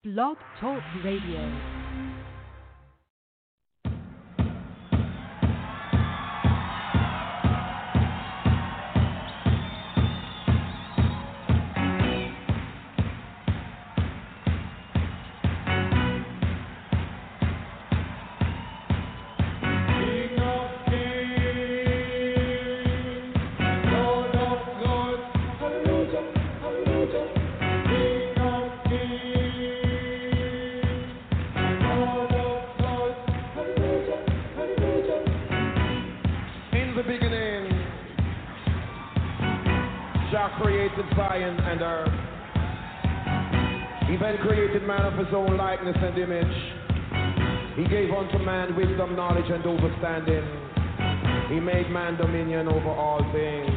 Blog Talk Radio. Created Zion and earth. He then created man of his own likeness and image. He gave unto man wisdom, knowledge, and understanding. He made man dominion over all things.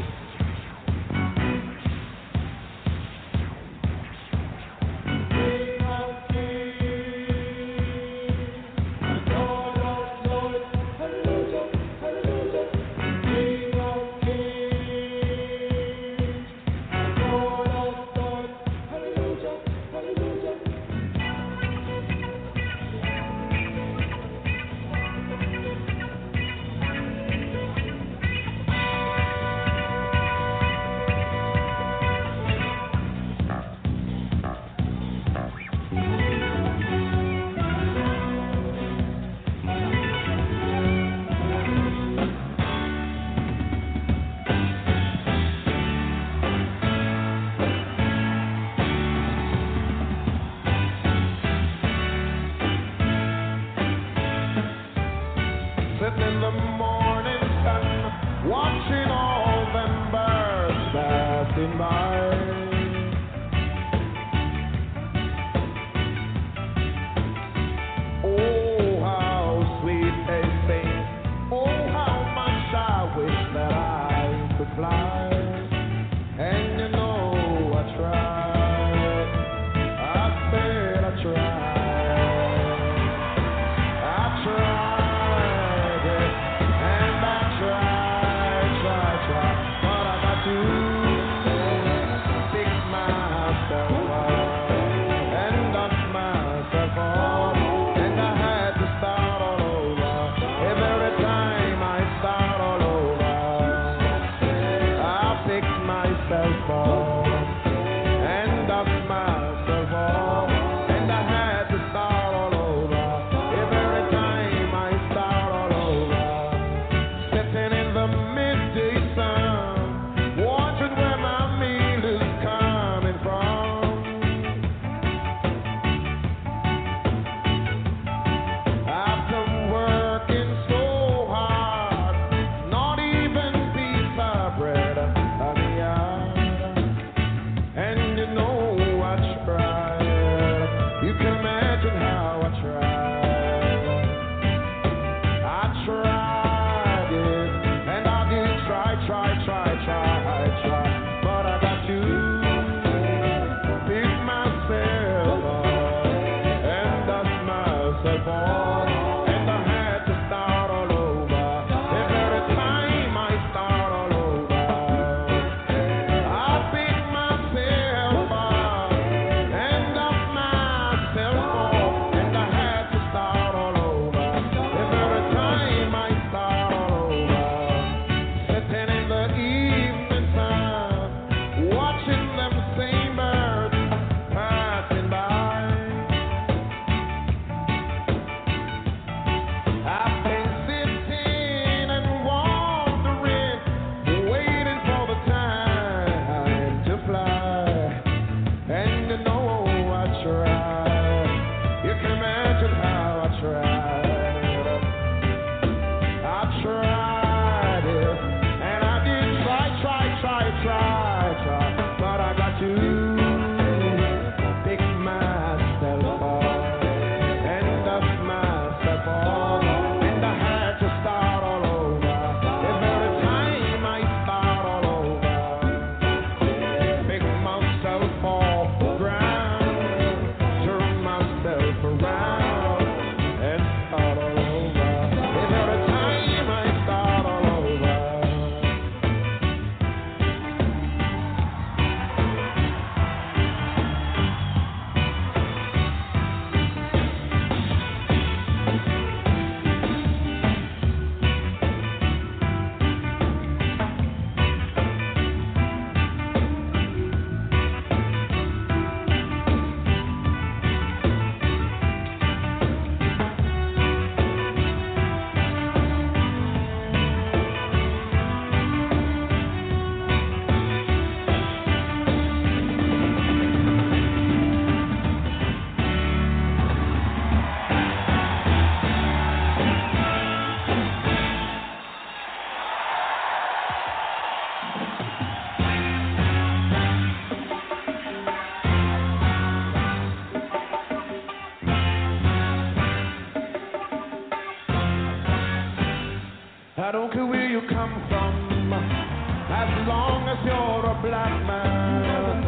come from, as long as you're a black man.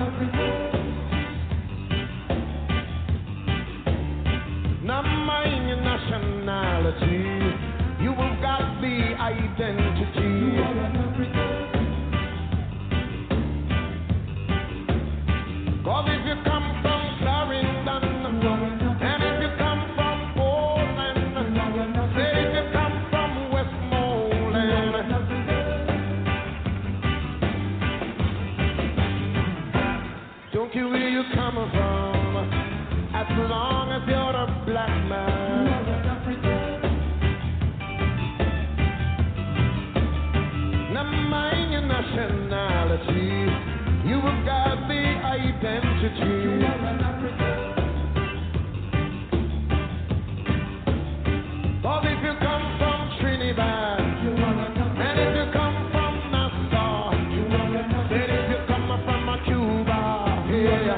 Not mind your nationality, you have got the identity. Cause if you come from Clarendon, and if you come from Portland, say if you come from Westmoreland, don't care where you come from, as long as you're a black man. Now mind your nationality, you have got the identity. Cause if you come from Trinidad, and if you come from Nassau, then if you come from Cuba, yeah.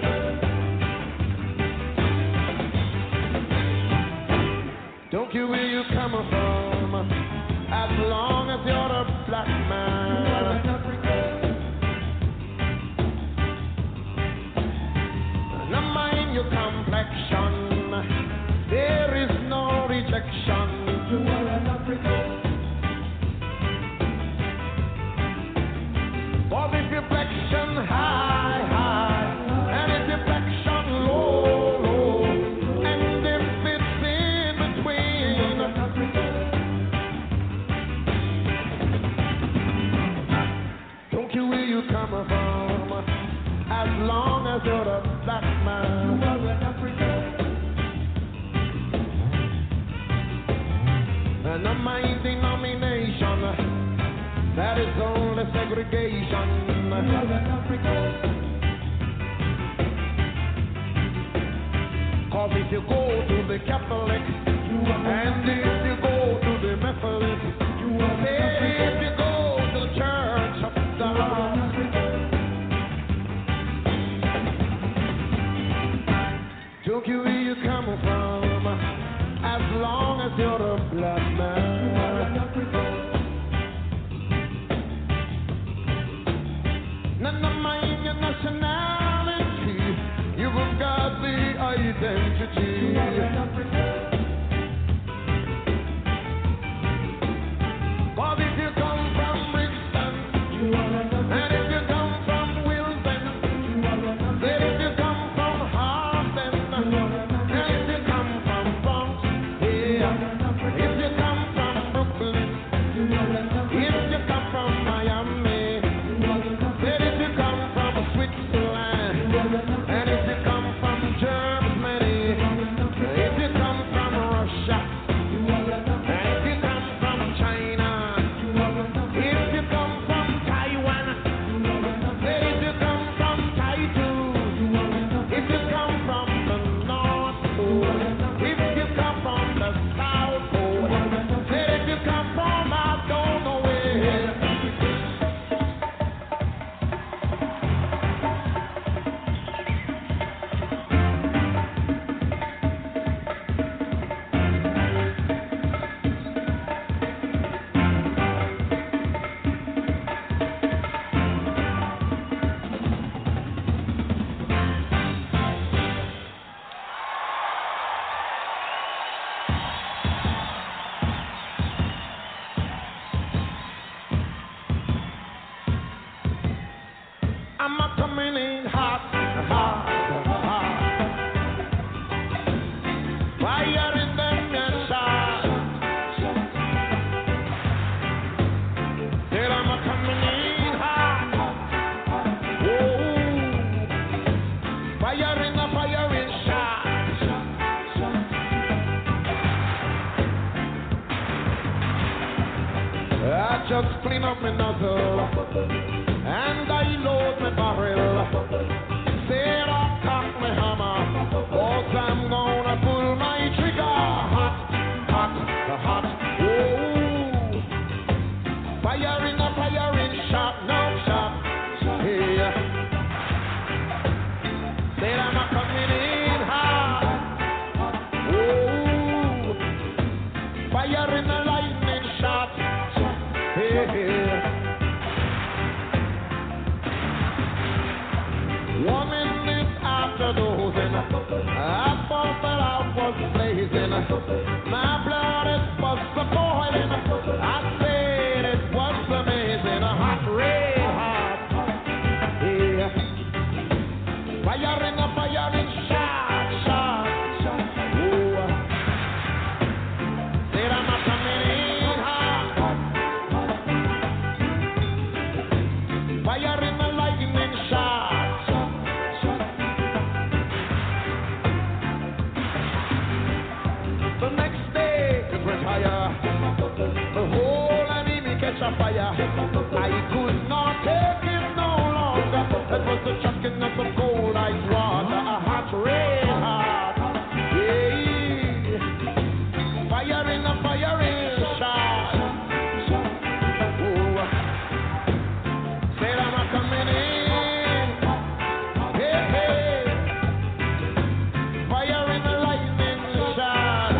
Don't care where you come from, as long as you're a black man. Now mind your complexion, there is no rejection. Cause if your flexion high, high, and if your flexion low, low, and if it's in between, don't care where you come from, as long as you're a black man. And not my denomination, that is only segregation. Cause if you go to the Catholic, and if you go to the Methodist, if you go to the Church of God, don't care where you come from, as long as you're a black man. Now mind your nationality, you've got the identity. But if you come from Brixton, and if you come from Wilton, then if you come from Harden, and if you come from Bronx, yeah, if you come from Brooklyn, if you come from Miami, then if you come from Switzerland, and if you come from Germany, if you come from Russia, and if you come from China, if you come from Taiwan, then if you come from Taiwan, if you come from the North Pole, if you come from the South Pole, then if you come from I don't know where. I'm a coming in hot, hot, hot. Fire in them and shot. Said I'm a coming in hot. Whoa. Fire in shot. I just clean up my nozzle, and I load my barrel. Said I cock my hammer, cause I'm gonna pull my trigger. Hot, hot, hot. Whoa. Fire in shot, no shot. Hey. Said I'm a coming in hot. Whoa. Fire in a lightning shot. Hey. 1 minute after dozing, I thought that I was blazing. My blood it was boiling. I said it was amazing. Hot, red hot. Yeah. Firing, shot, shot. Oh. Said I'm not coming in hot. Firing the lightning shot. The next day it was higher. The whole enemy catch a fire. I could not take it no longer. It was the chucking of the cold ice water. A hot, red hot. Yeah. Firing a firing shot. Oh. Said I'm a coming in. Hey, hey. Firing a lightning shot.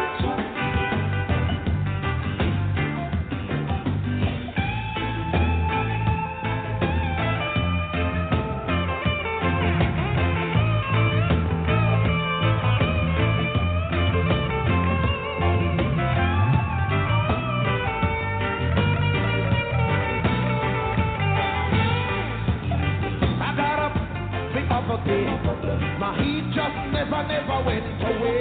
I got up the other day. My heat just never went away.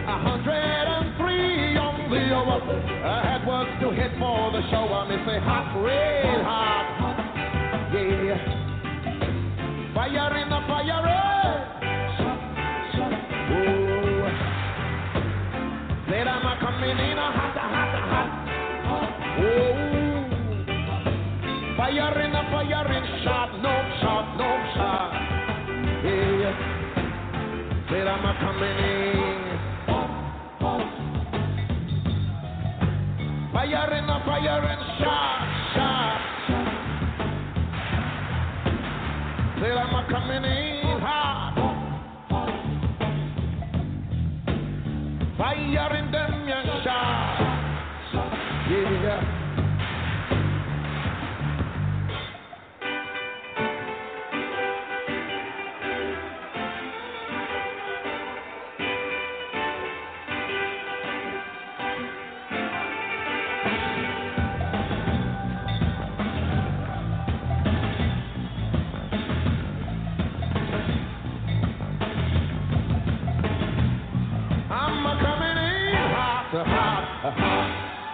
103 on the hour. I had work to hit for the show. I may say hot, red hot. Yeah. Fire in the fire. Oh. Said I'm a coming in a hot, hot, hot. Oh. Fire in shot, no shot, no shot. Yeah. Said I'm a coming in. Fire in shot, shot. Said I'm a coming in hot. Fire in them your shot. Yeah. I'm a coming in hot, hot, hot.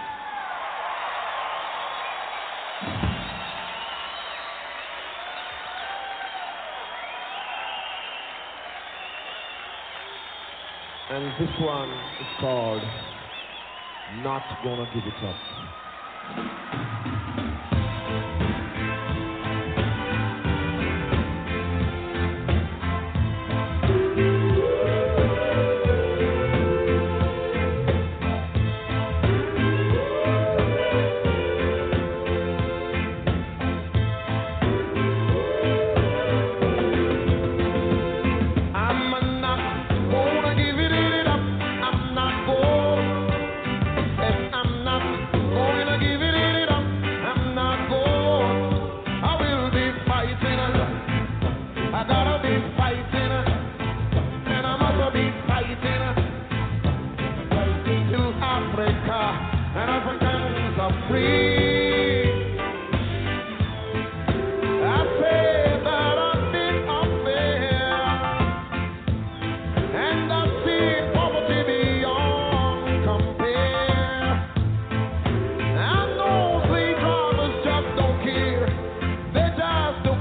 And this one is called Not Gonna Give It Up. And Africans are free. I say that I've been up there, and I've seen poverty beyond compare. And those slave drivers just don't care. They just don't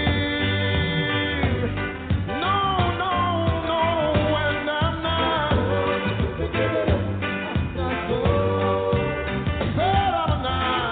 care. No, no, no, and I'm not.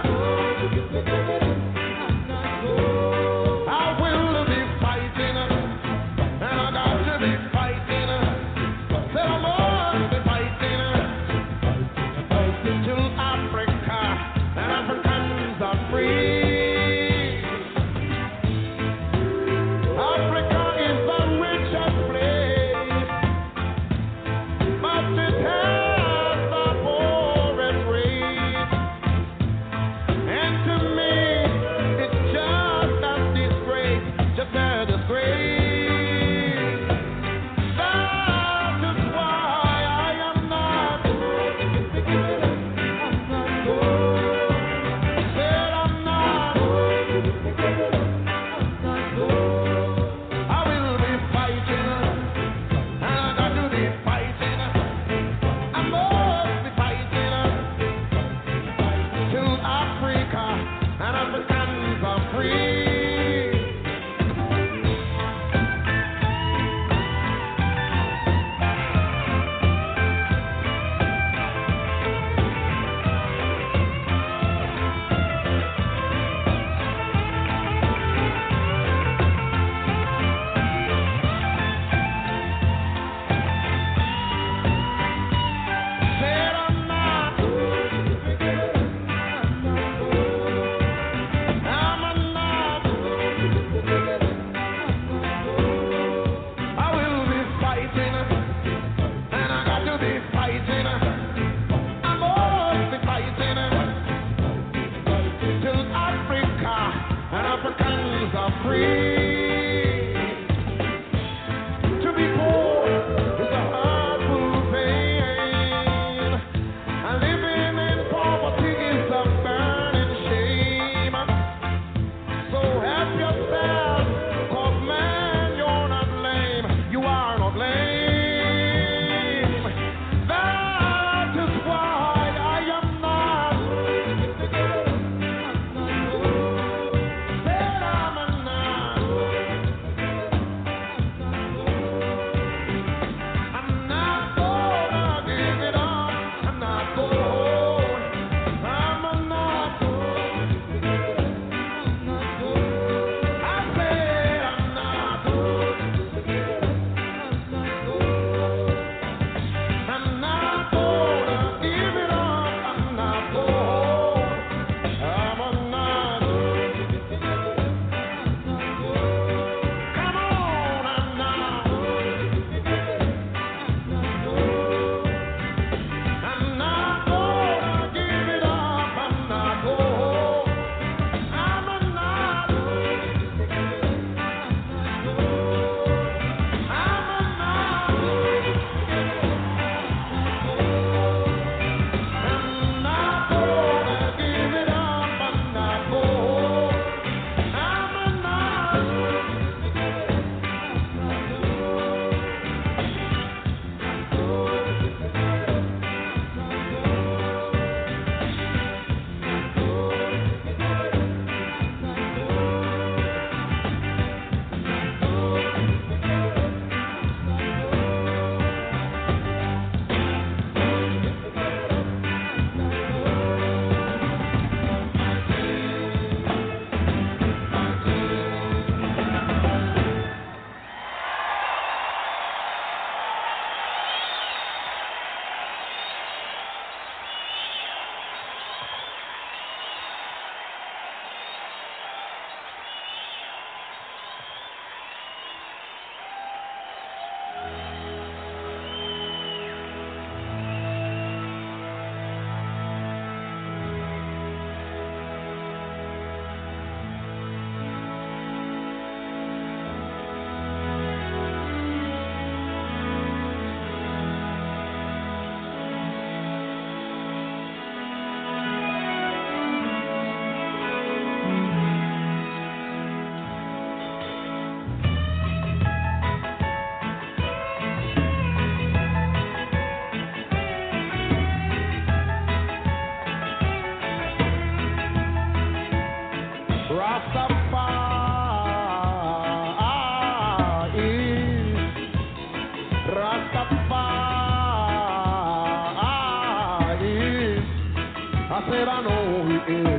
said I know he is.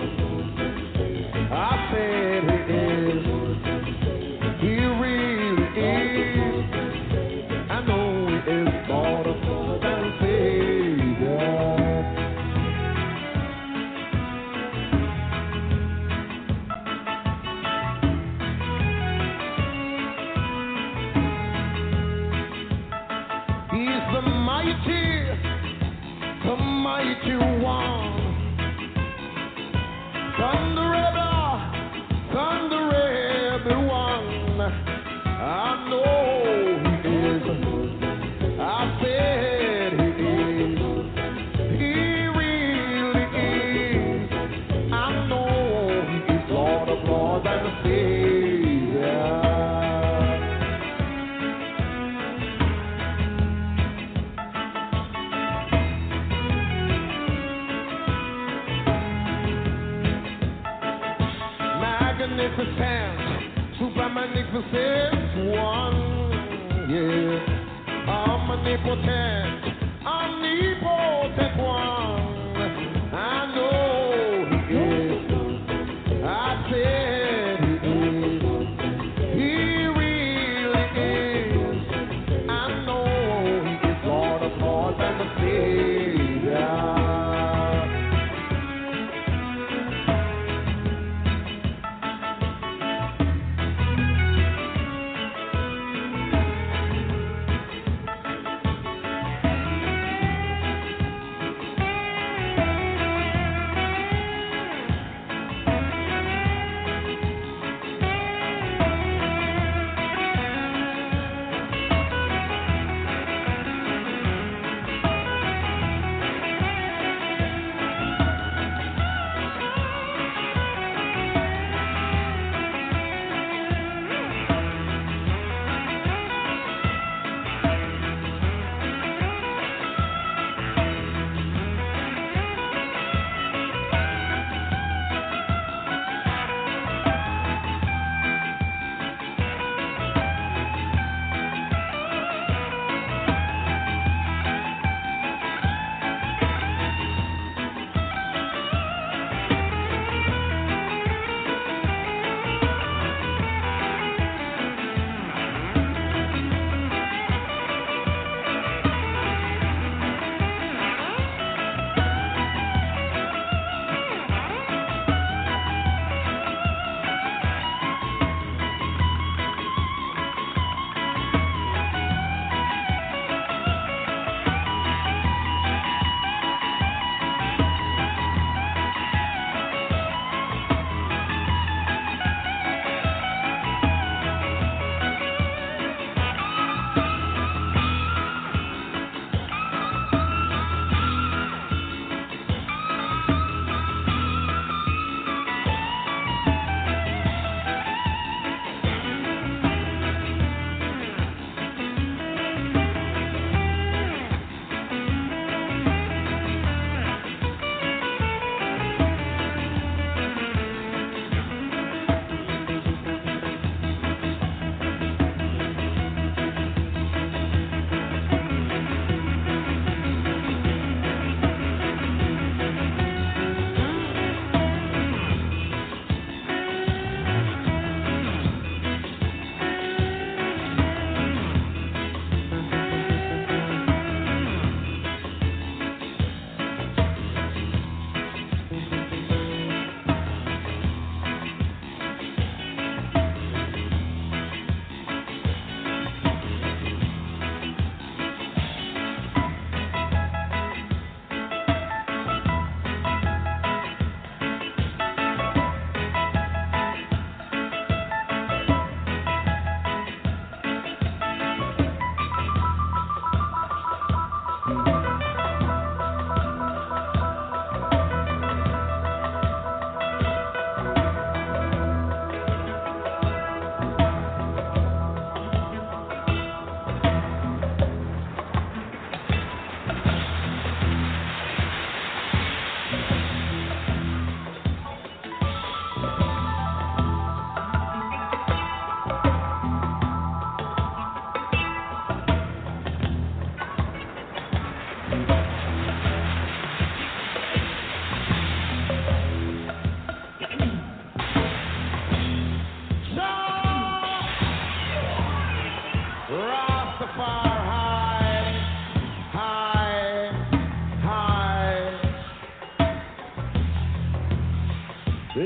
I said he is. He really is. I know he is Lord of Lords and Savior. He's the mighty one. Thunderable one. I know he is. I said he is. He really is. I know he is Lord of Lords and Savior. Magnificent, super magnificent one, yeah. Omnipotent, omnipotent one. I know he is. I said he is. He really is. I know he is Lord of Lords and the Savior.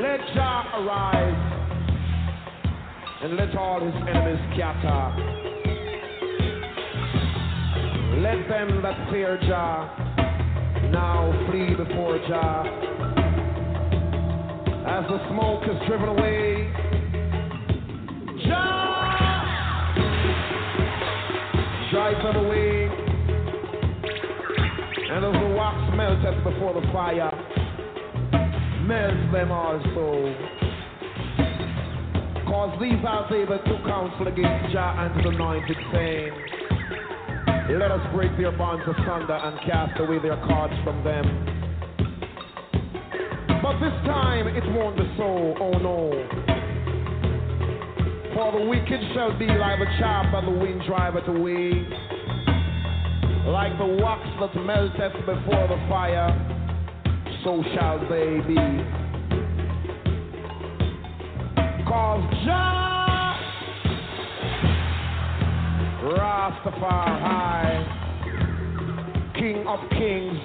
Let Jah arise and let all his enemies scatter. Let them that fear Jah now flee before Jah. As the smoke is driven away, Jah drive them away. And as the wax melteth before the fire, melt them also. Cause these are they that took counsel against Jah and his anointed, saying, let us break their bonds asunder and cast away their cords from them. But this time it won't be so, oh no. For the wicked shall be like the chaff that the wind driveth away, like the wax that melteth before the fire, so shall they be. Cause Jah Rastafari, King of kings,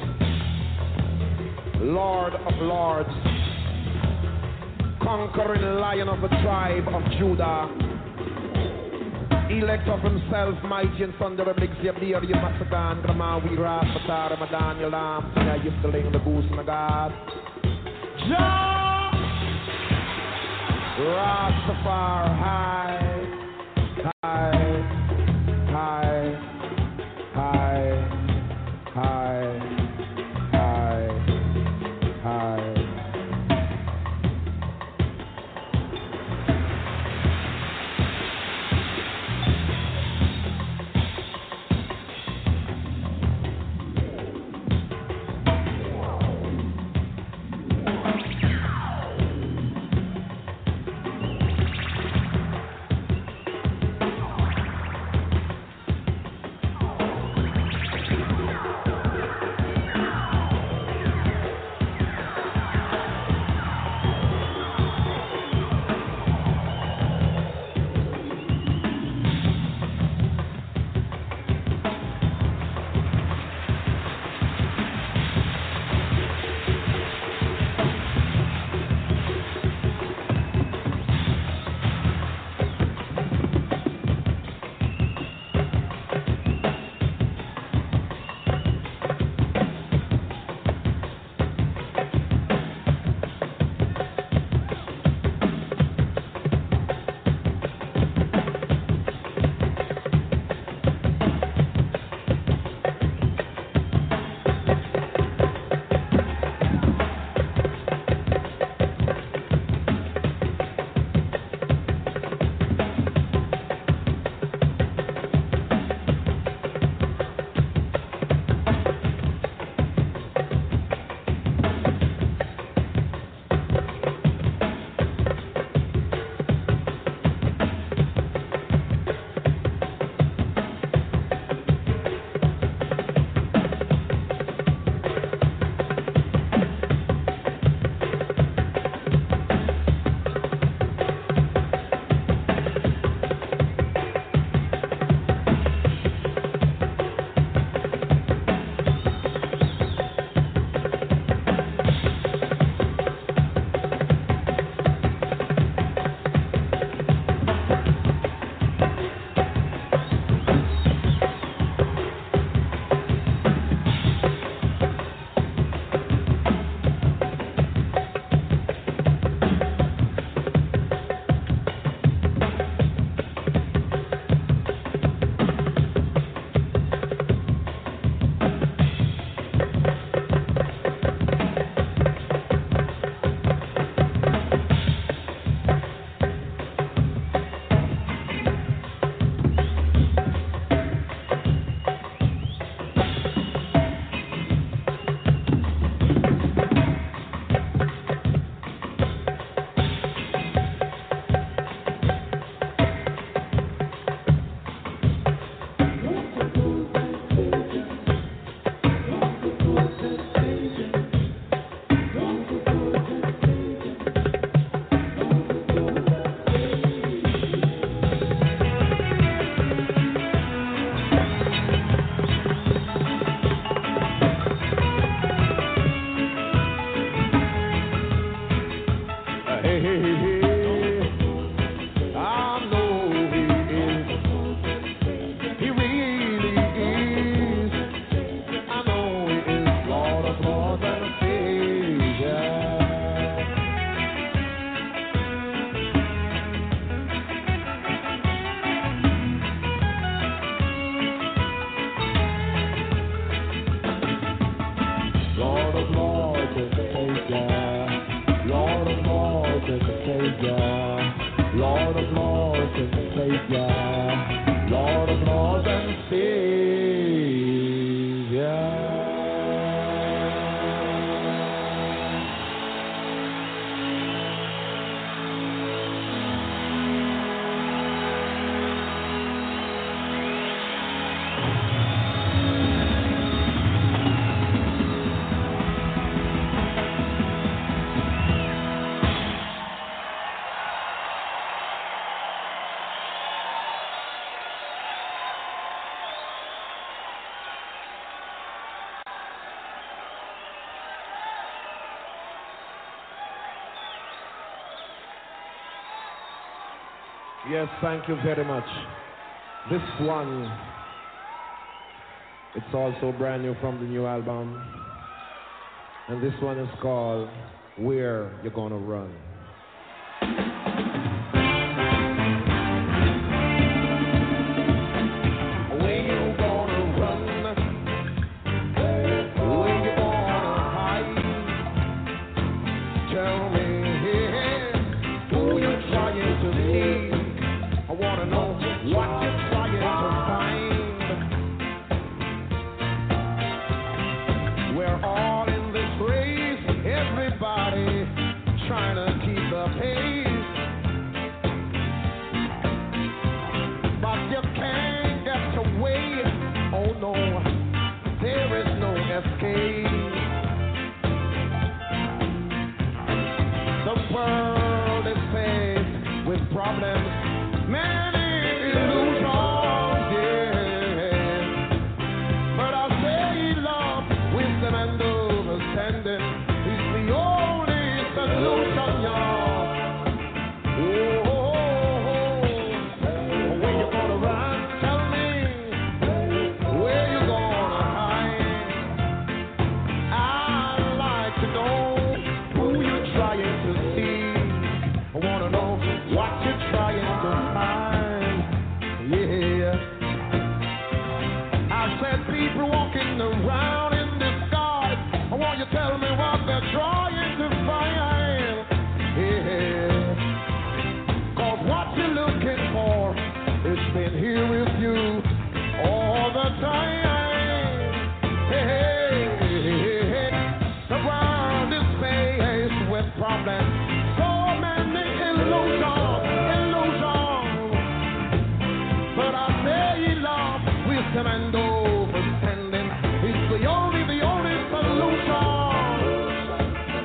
Lord of lords, conquering lion of the tribe of Judah, elect of himself, mighty and thunder of Xavier, Yamasadan, Gramawi, Rastatar, Ramadan, Yalam, Tina, Yiftaling, the Goose, Magad. Jah Rastafari, high, high, high, high, high, high, high. Savior, Lord of Lords and Savior, Lord of Lords and Savior. Yes, thank you very much. This one, it's also brand new from the new album. And this one is called Where You Gonna Run. Where you gonna run? Where you gonna hide? Tell me, who you trying to see? I wanna know what you're trying to find. We're all in this race, everybody trying to keep the pace. But you can't get away, oh no, there is no escape. The world is faced with problems, many illusions, yeah. But I say love, wisdom and understanding is the only solution, y'all. Where you gonna run? Tell me. Where you gonna hide? I'd like to know who you're trying to see. I wanna know what you're trying to find. Yeah. I said people walking around in the sky. I want you to tell me what they're trying to find. Yeah. 'Cause what you're looking for, it's been here with you all the time. Hey. The world is faced with problems. So many illusions. But I say love, wisdom and understanding is the only solution.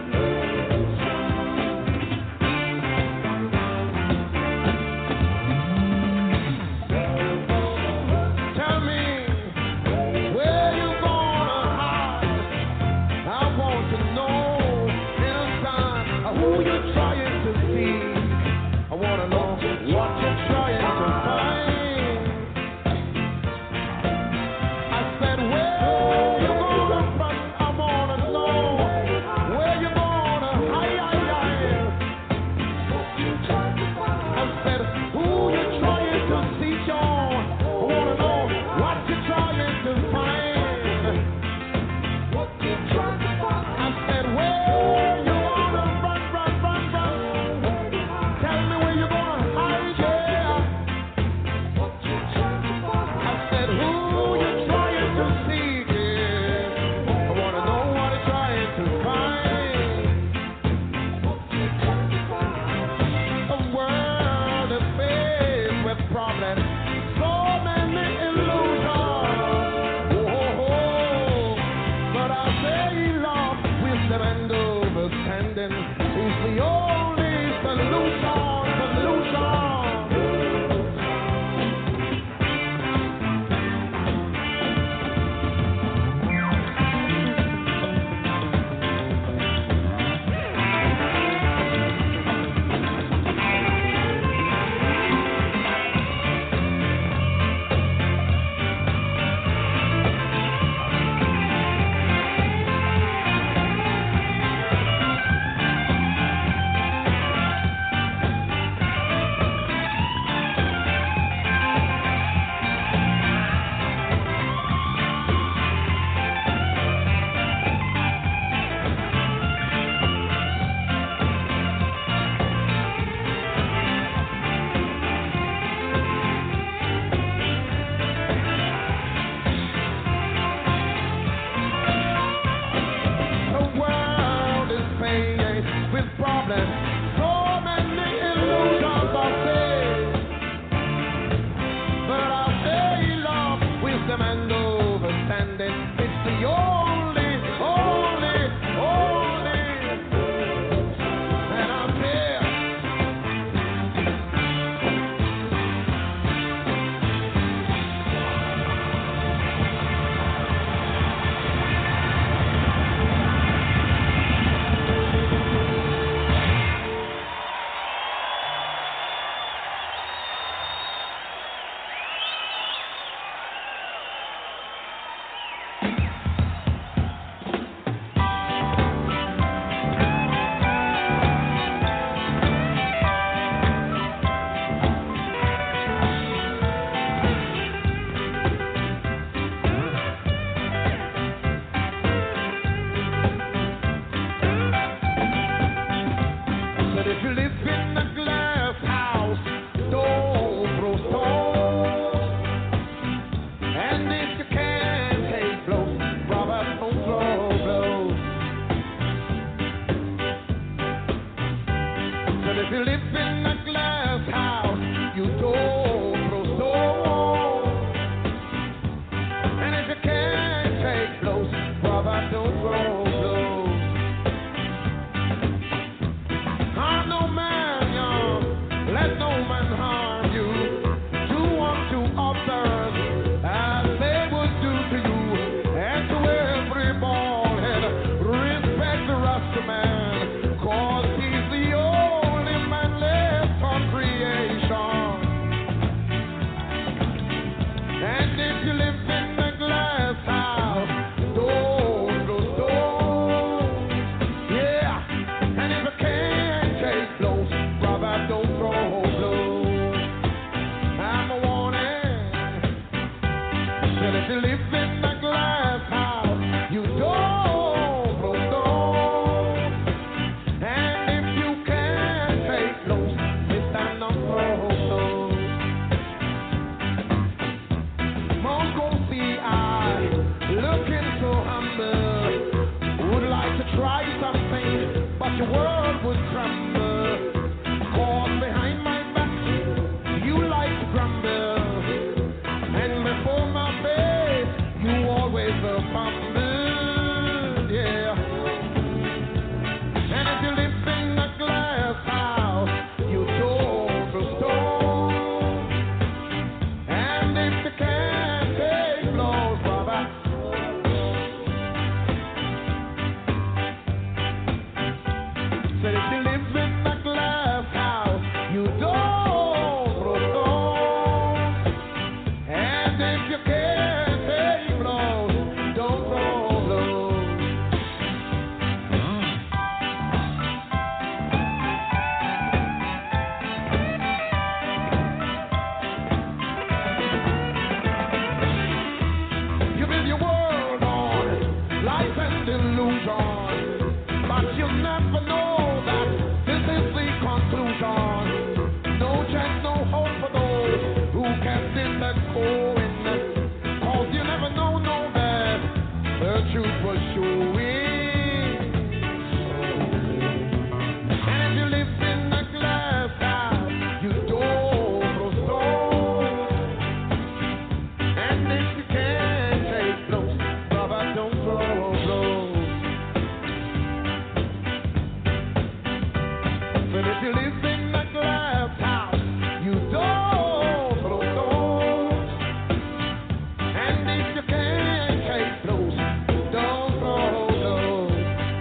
take blows, brother, don't throw blows. Harm no man, young, let no man harm you. Do unto others as they would do to you, and to every bald head, respect the Rasta man, 'cause he's the only man left on creation. And if you live in a glass house, don't blow stones. Yeah, and if you can't take blows, brother, don't throw blows. I'm a warning. Said if you live in a glass house, you don't blow stones. And if you can't take blows, Mr. No throw blows. Most gon' see I looking so humble. Would like to try something, but your world would crumble. 'Cause behind my back, you like to grumble. And before my face, you always fumble. Yeah. And if you live in a glass house, you don't throw stones. And if you can't take blows, brother, said if you live in a glass house, you don't throw stones. And if you can't take blows, don't throw blows. You build your world on life and illusion, but you'll never know that this is the conclusion. No chance, no hope for those who kept in the going. 'Cause you never know that the truth was showing. And if you live in a glass house, you don't throw stones. And if you can't take blows, brother, don't throw blows. But if you live in a glass house, you don't throw stones. And if you can't take blows, don't throw blows.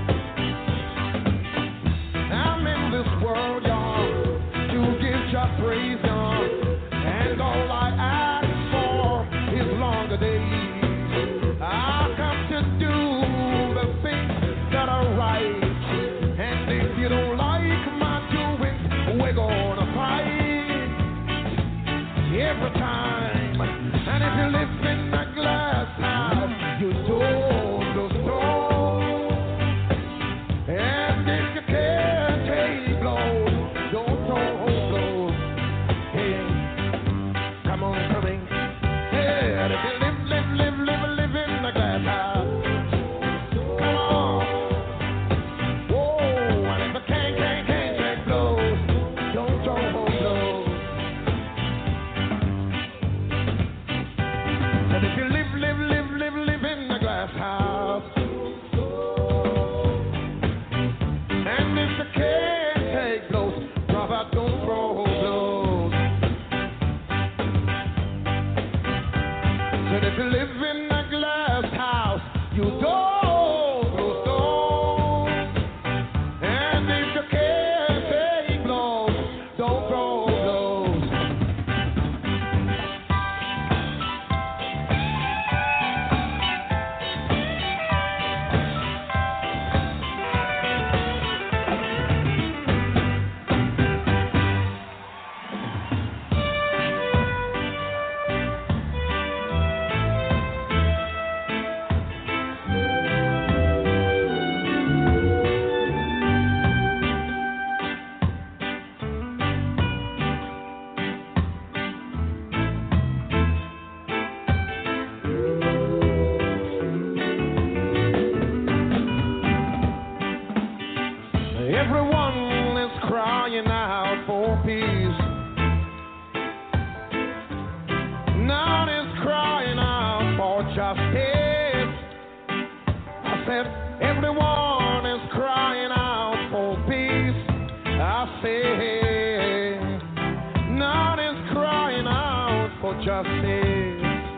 I'm in this world, y'all, to give your praise, y'all. And all I ask for is longer days. I come to do the things that are right. And if you don't like my doing, we're gonna fight every time. And if you live in a glass house, you don't throw stones. And if you can't take blows, don't throw blows. Hey, come on, coming. Hey, and if you live in a glass house, come on. Whoa, and if you can't take blows, don't throw blows. And if you live in a glass house, and if you can't take blows, brother, don't throw blows. Said if you live in a glass house, you don't throw stones. And if you can't take blows, don't throw blows. said, everyone is crying out for peace. I say, none is crying out for justice.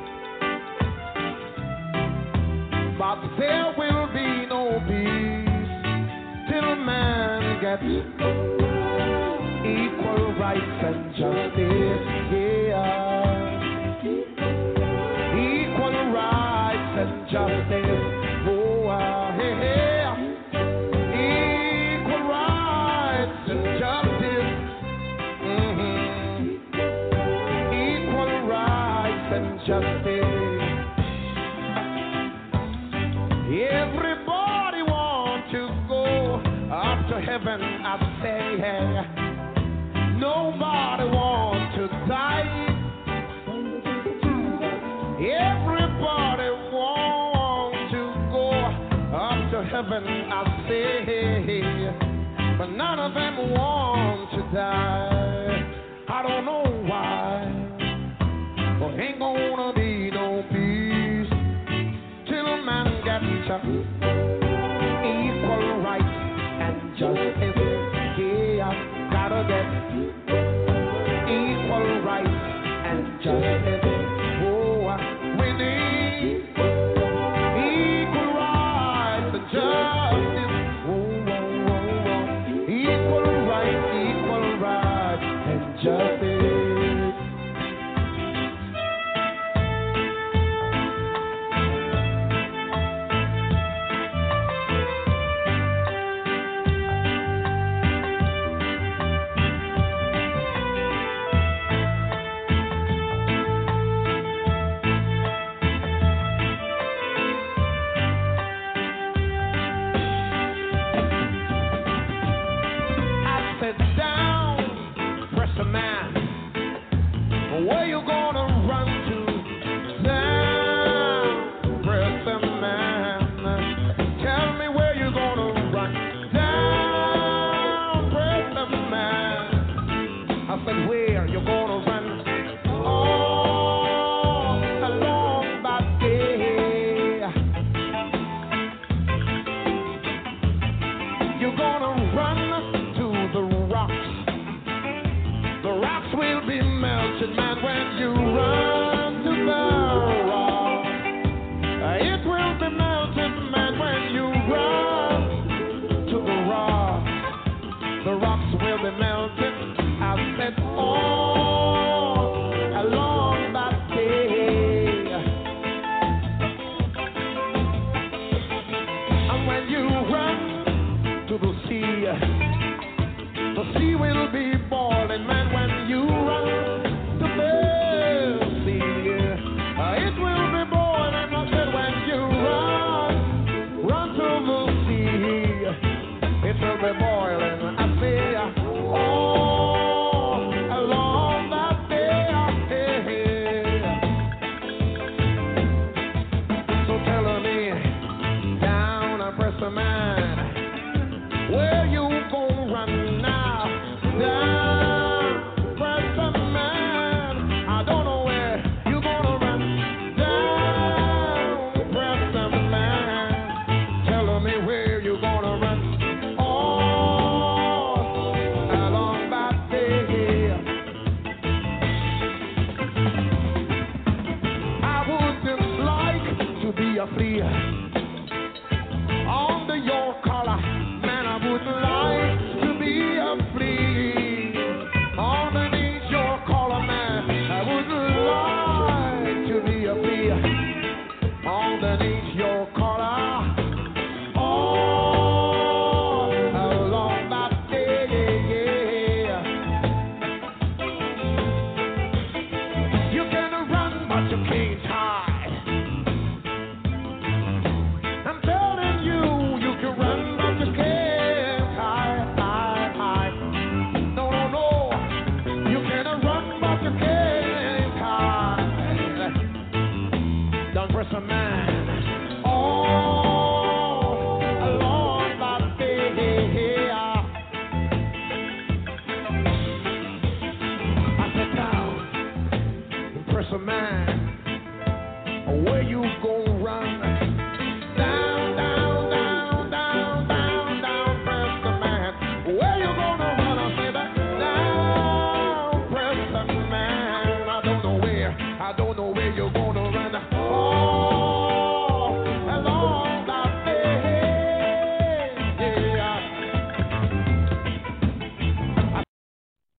But there will be no peace till man gets equal rights and justice. Yeah, equal rights and justice. Oh, yeah. Equal rights and justice. Equal rights and justice. Everybody wants to go up to heaven, I say. Nobody wants to die. Everybody wants to go up to heaven, I say. But none of them want to die. I don't know why, but ain't gonna be no peace till man gets equal rights and justice. Yeah, gotta get equal rights and justice. Oh, we need equal rights and justice. Oh, equal rights and justice. Where you gonna run to? Down, press the man. Tell me where you gonna run. Down, press the man. I said, where you gonna run? All along that day. You're gonna run to the rocks. The rocks will be melted, man, when you run to the rock. It will be melted, man, when you run to the rock. The rocks will be melted, I said, all along that day. And when you